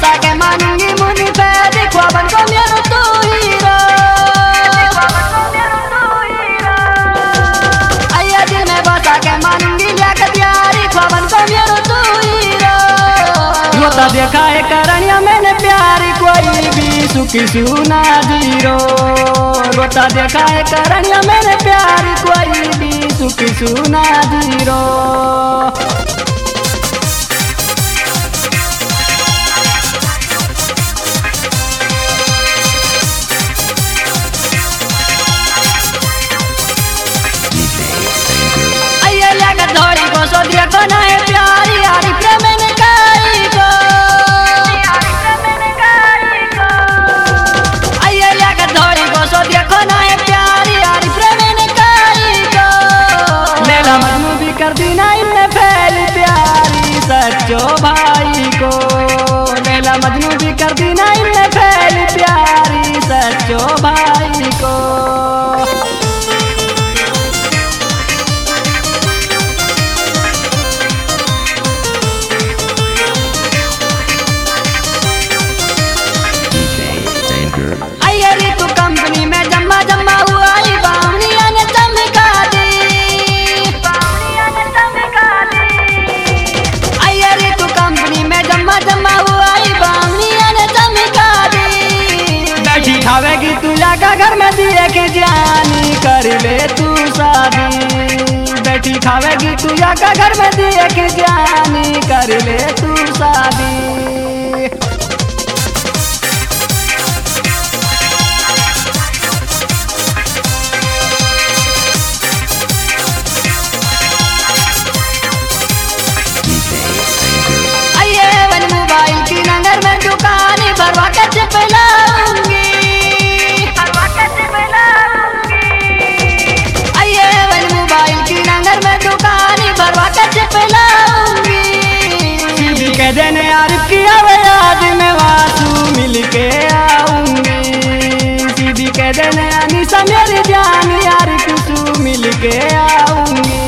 बसा के मानूंगी मुनि पे देखो बन को मेरो तू हीरो आया दिल में बसा के मानूंगी लेके प्यारी ख्वाबन को मेरो तू हीरो रोता देखा है करनिया मैंने प्यारी कोई भी सुखी सुना जीरो रोता देखा है करनिया मैंने प्यारी कोई भी सुखी सुना जीरो कर दी ना इनने फैली प्यारी सच्चो भाई को लैला मजनू भी कर दी ना इनने फैली प्यारी सच्चो भाई को आइए रे तू कंपनी में जम्मा जम्मा हुआ ही बावनिया ने चमका दी जमा हुआ बावनिया ने चमका दी बैठी खावेगी तू जाका घर में दिए के जानी कर ले तू शादी बैठी खावेगी तू जाका घर में दिए के जानी कर ले तू शादी देने आरिफ की याद में वासू मिल के आऊंगी सीधी कह देने अनीसा मेरी जान आरिफ तू मिल के आऊंगी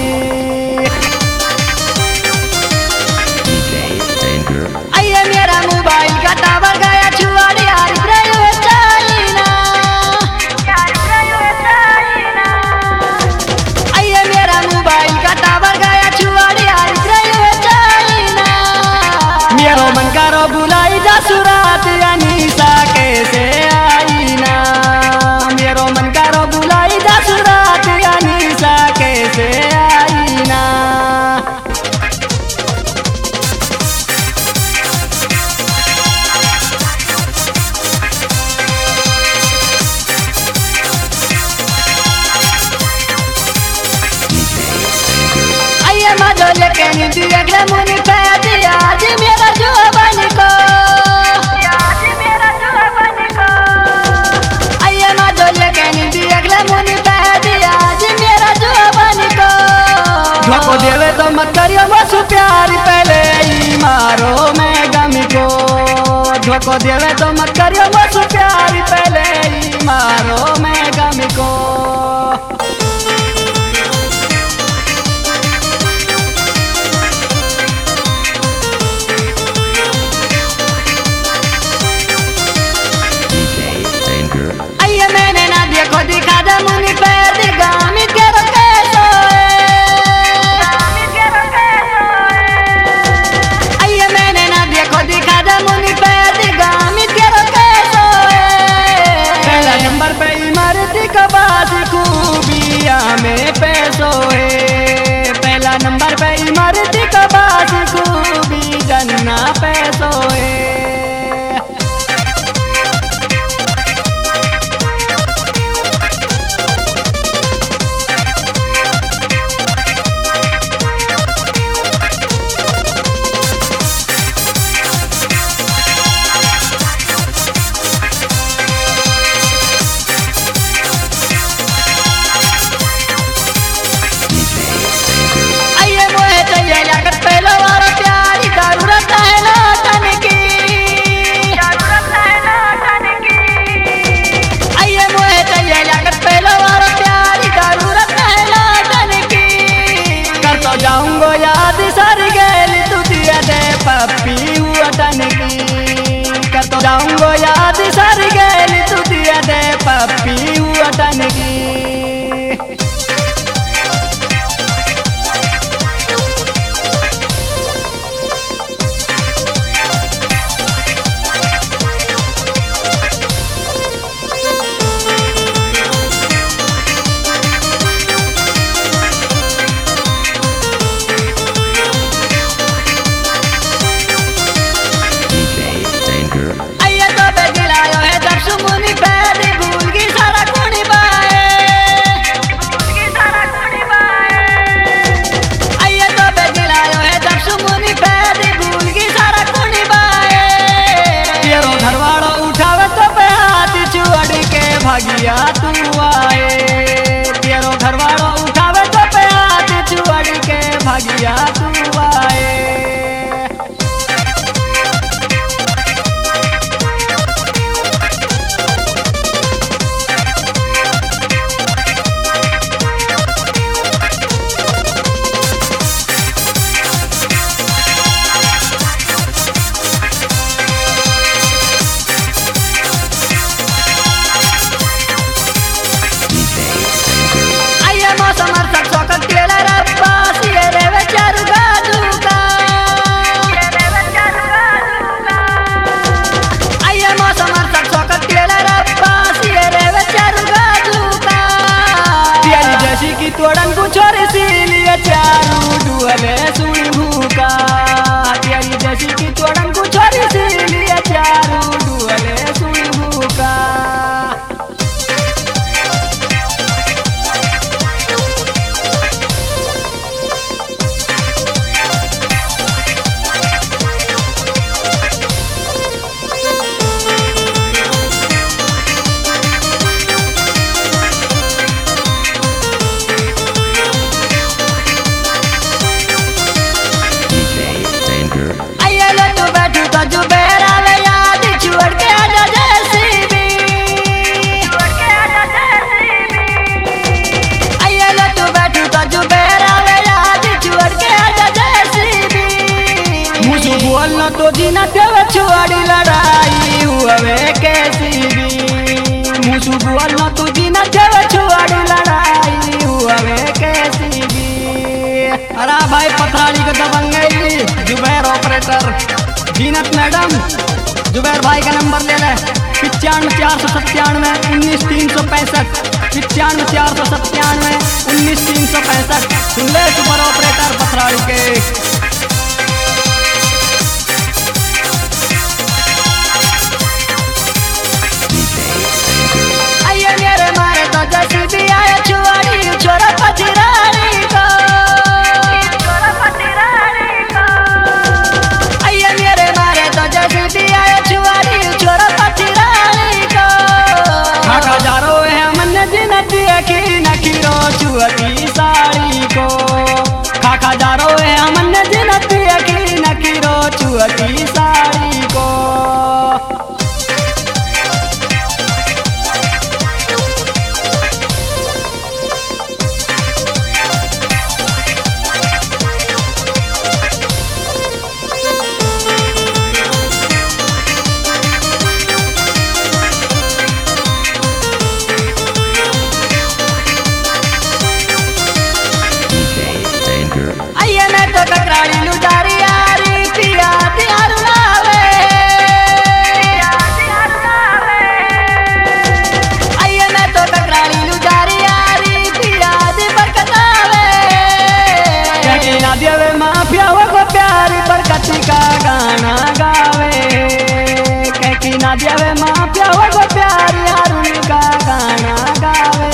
आइए मेरा मोबाइल का टावर गया छुआड़ी आरिफ रहे चाइना आइए मेरा मोबाइल का टावर गया छुआड़ी आरिफ रहे चाइना मेरो मन करो बुलाई जा सुरात अनीसा कैसे आई ना मेरो मन करो बुलाई जा सुरात अनीसा कैसे आई ना आइए मजो लेके नीति अगले मुनि पे आज मेरा जो बन को आइए ना जो लेके नीति अगले मुनि पे आज मेरा जो बन को धोखो देवे तो मत करियो बसु प्यार पहले ही मारो मैं गम को धोखो देवे तो मत करियो बसु प्यार पहले ही मारो मैं गम को देखो दिखा दे मुनि पे दिगामी तेरो कैसो आइए मैंने ना देखो दिखा दे मुनि पे दिगामी तेरो कैसो पहला नंबर पे इमारती का बात आइए लो तू बैठू तो जुबेर आवे याद छोड़ के आजा जेसीबी आइए लो तू बैठू तो जुबेर आवे याद छोड़ के आजा जेसीबी मुझे बोलना तो जीना देवे छोड़ी लड़ाई हुए कैसी भी मुझे बोलना तो जीना देवे छोड़ी लड़ाई हुए कैसी भी। अरे भाई पथराड़ी को दबंगई जुबैर ऑपरेटर जीनत मैडम जुबैर भाई का नंबर ले ले 95 497 19 365 95 497 19 365 सुन ले सुपर ऑपरेटर पथराड़ी के। आइए मेरे मारे तो जेसीबी आया छुआड़ी छोरा पथराड़ी को आइए मेरे मारे तो जेसीबी आया छुआड़ी छोरा पथराड़ी को खाका जा रो है मन दिन देखी नखीरो छुअती साड़ी को खाका जा रो है मन दिन देखी नखीरो छुअती साड़ी को। आइए मैं तो ककराड़ी लुटारी यारी पिया तिहारू लावे आइए मैं तो ककराड़ी लुटारी यारी पिया दी बरकतावे कहती ना देवे माफिया वो को प्यारी बरकती का गाना गावे कहती ना देवे माफिया वो को प्यारी हारून का गाना गावे।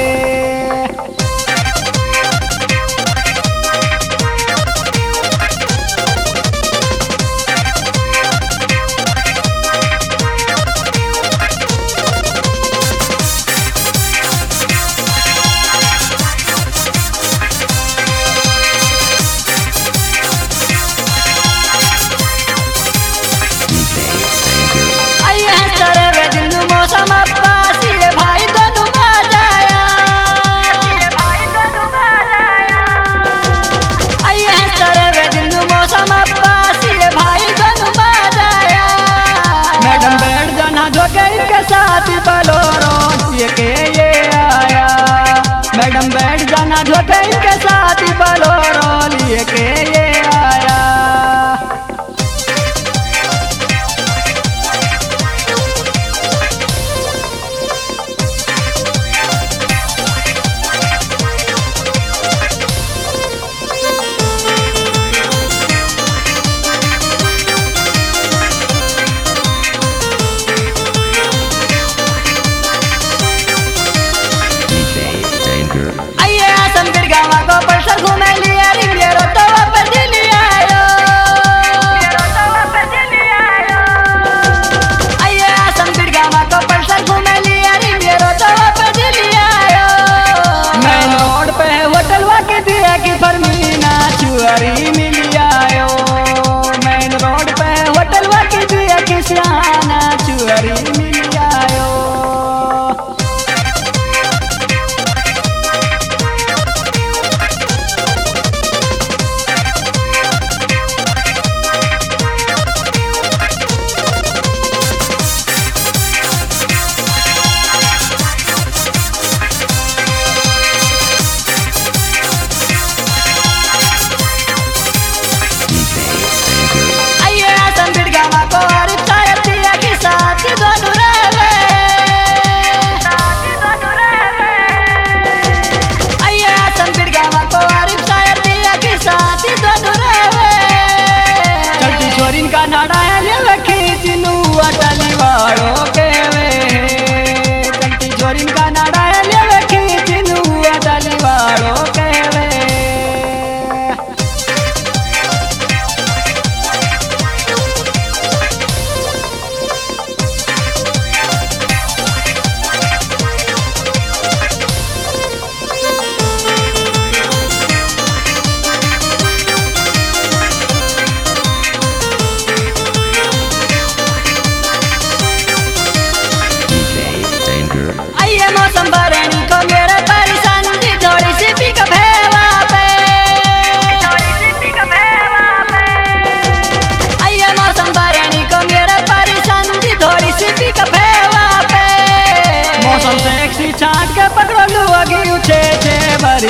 ये आया मैडम बैठ जाना झोटे इनके साथ बलोरो लिए के ये आया। आइए आसम बिरगावा को पल्सर घूमे लिया रिंगे रोतो वापस दिल्ली आयो आइए आसम बिरगावा को पल्सर घूमे लिया रिंगे रोतो वापस दिल्ली आयो मैन रोड पे होटल वाके दिया की फरमीना चुअरी मिली आयो मैन रोड पे होटल वाके दिया की सियाना चुअरी मिली आयो। आइए आसम बिरगावा को रिश्ता दिया की साथ दोनों रहे आइए आसम बिरगावा को रिश्ता दिया की साथ दोनों रहे चलती छोरीन का नाड़ा है ले रखी जिनू अटली वालों के वे चलती छोरीन का नाड़ा है ले रखी जिनू अटली वालों के वे।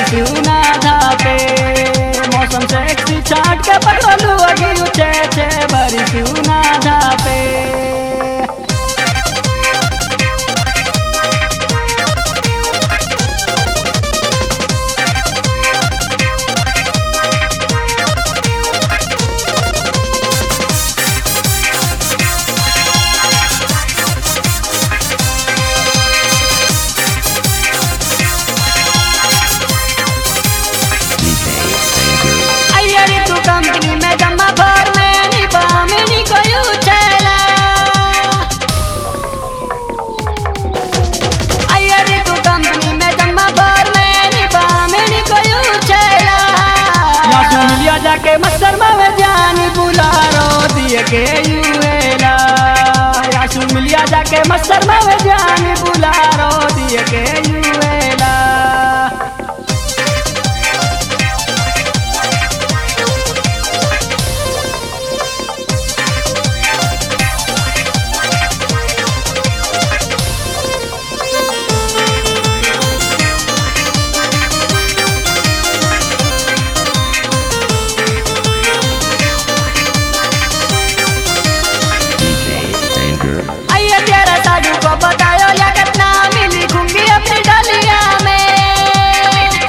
सुना धापे मौसम से एक छाट के पकड़लू अगी उछे छे बरी सुना धापे कंपनी में जमा भर में नी बामिनी कोई उछेला अयरी तू कंपनी में जमा भर में नी बामिनी कोई उछेला या सुन लिया जाके मस्तर में जानी बुलारो दिए के युएला या सुन लिया जाके मस्तर में जानी बुलारो दिए के युएला बतायो या कितना मिली घूंगी अपनी डलिया में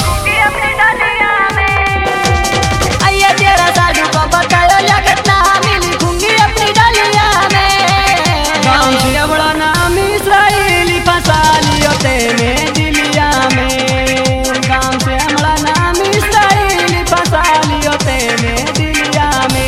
अय्या तेरा साधु को बतायो या कितना मिली घूंगी अपनी डलिया में गाँव से बड़ा नाम इसराइली फंसा लियो तेरे दिलिया में गाँव से बड़ा नाम इसराइली फंसा लियो तेरे दिलिया में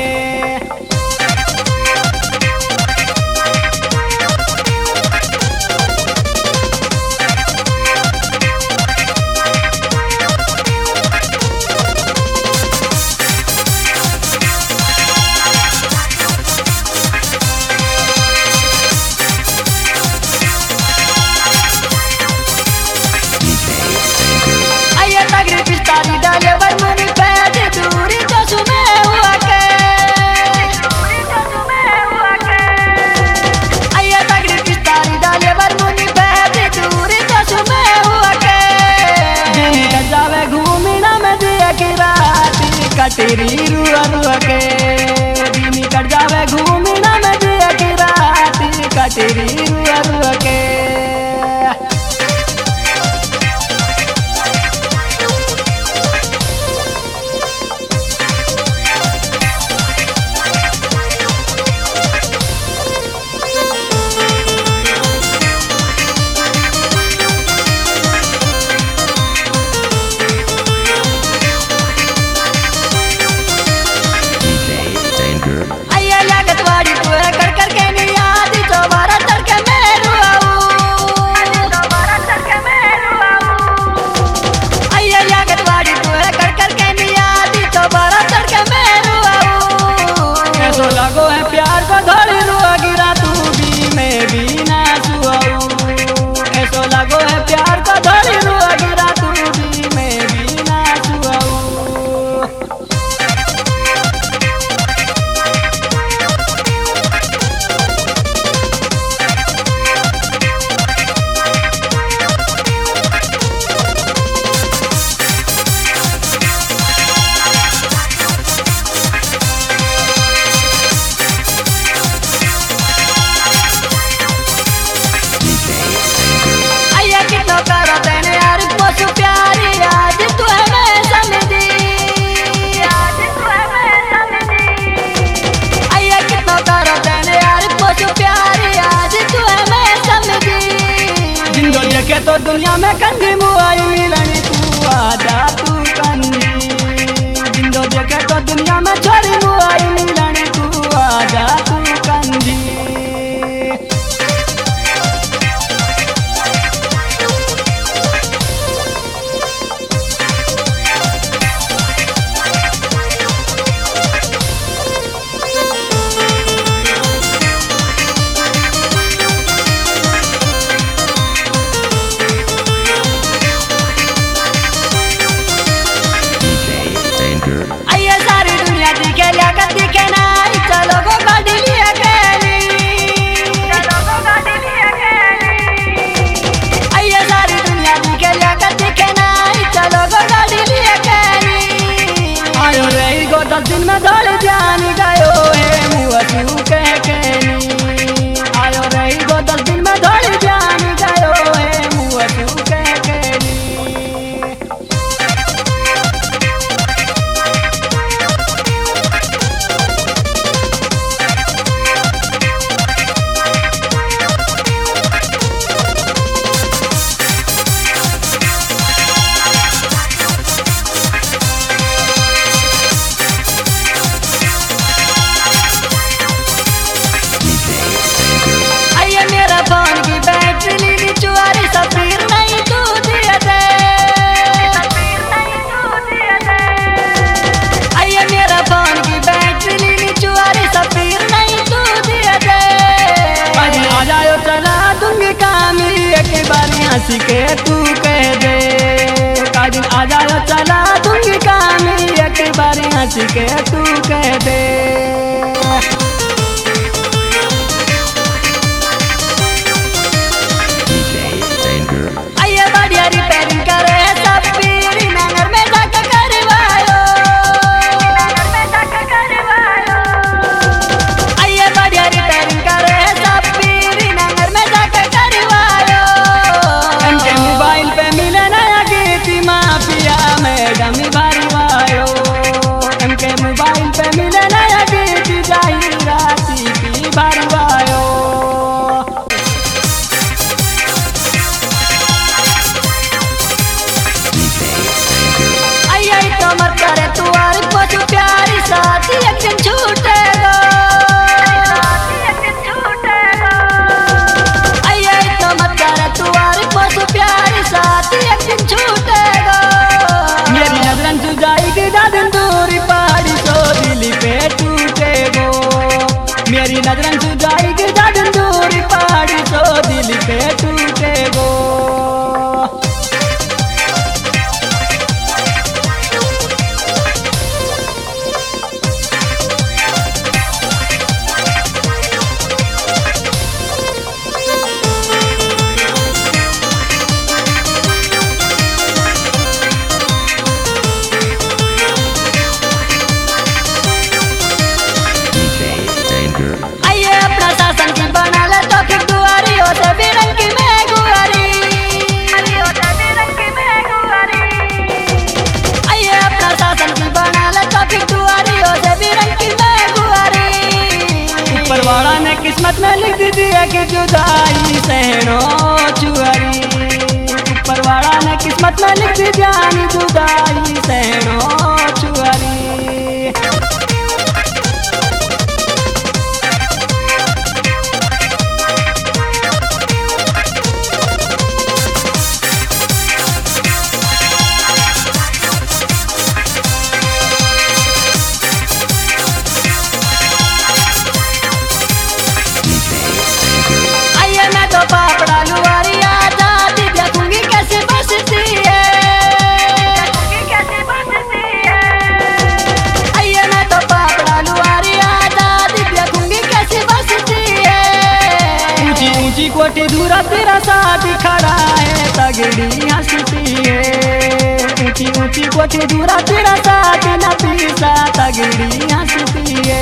पिस्तारी डाले बरमुनी पैद दूरी तो सुमे हुआ के अय्या तगड़ी पिस्तारी डाले बरमुनी पैद दूरी तो सुमे हुआ के दिन का जावे घूमिना में दिया की राती कटरी रुआ रुआ के दिन का जावे घूमिना में दिया की राती कटरी रुआ रुआ के लगो है प्यार को धड़ी रुआ गिरा तू भी मैं भी ना सुआऊ ऐसो लगो है प्यार को धड़ी रुआ गिरा तू भी मैं भी ना सुआऊ तो दुनिया में कंधी मुआई मिलनी तू आजा तू कंधी जिंदो देखे तो दुनिया में छोड़ी मुआई मिलनी तू आजा तू कंधी अय्या सारी दुनिया दिखे हंस के तू कह दे, का दिन आ जाओ चला दूंगी कामी, एक बार हंस के तू कह दे। आइए बढ़िया रिपेयरिंग करे सब पीरी नगर में जाकर करवायो, आइए बढ़िया रिपेयरिंग करे सब पीरी नगर में जाकर करवायो। इनके मोबाइल पे मिले नया गीत माफिया में डमी भरवायो, इनके मोबाइल पे मिले नया गीत जाहिर राती की भरवायो। तो मत करे तुम्हारी पशु प्यारी साथी एक दिन छूटेगा, आइए तो मत करे तुम्हारी पशु प्यारी साथी एक दिन छूटेगा। मेरी नजरन सुझाएगी दादन दूरी पहाड़ी तो दिल पे टूटेगो, मेरी नजरन सुझाएगी दादन दूरी पहाड़ी तो दिल पे टूटेगो। आइए अपना शासन की बना ले तो फिर दुआरी होते बिरंग की मैं गुआरी, आइए अपना शासन की बना ले तो फिर दुआरी होते बिरंग की मैं गुआरी। ऊपर वाला ने किस्मत में लिख दी है कि जुदाई सहनो चुहरी, ऊपर वाला ने किस्मत में लिख दी जानी जुदाई सहनो चुहरी। तो पापड़ा लुआरी आजादी देखूंगी कैसे बसती है, आइए मैं तो पापड़ा लुआरी आजादी देखूंगी कैसे बसती है। ऊंची ऊंची कोठी दूरा तेरा साथ खड़ा है तगड़ी हंसती है, ऊंची ऊंची कोठी दूरा तेरा साथ न पीसा तगड़ी हंसती है।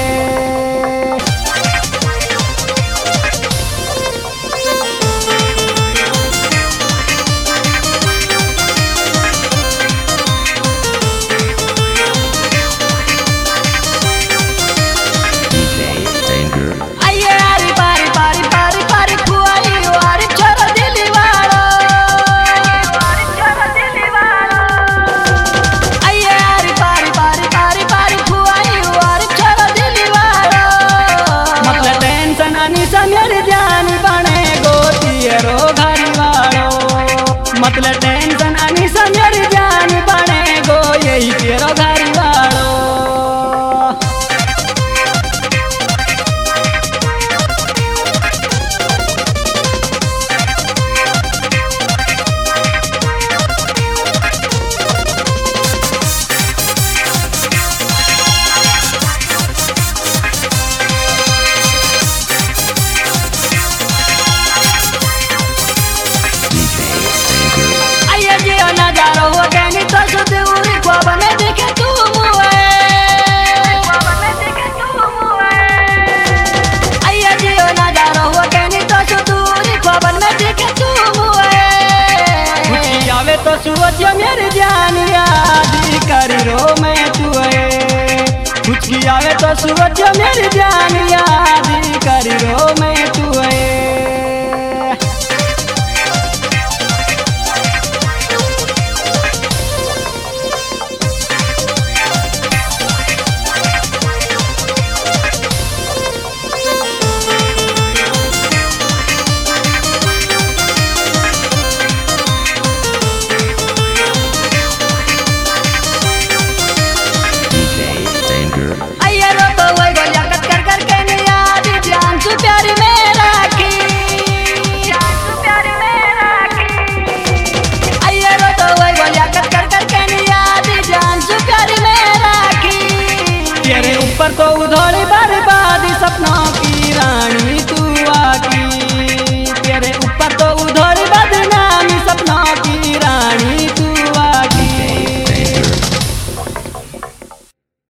मतलब टेंशन अनी समझ जान बने गो यही तेरो घर वालो। तो सोच मेरे जान याद करी रो मैं तुए, कुछ किया है तो सोच मेरे जान याद करी रो मैं तुए। आइए रो तो वही गोलियां कट कर करके नहीं तेरे ऊपर तो उधौड़ी बर्बादी सपनों की रानी तू आकी।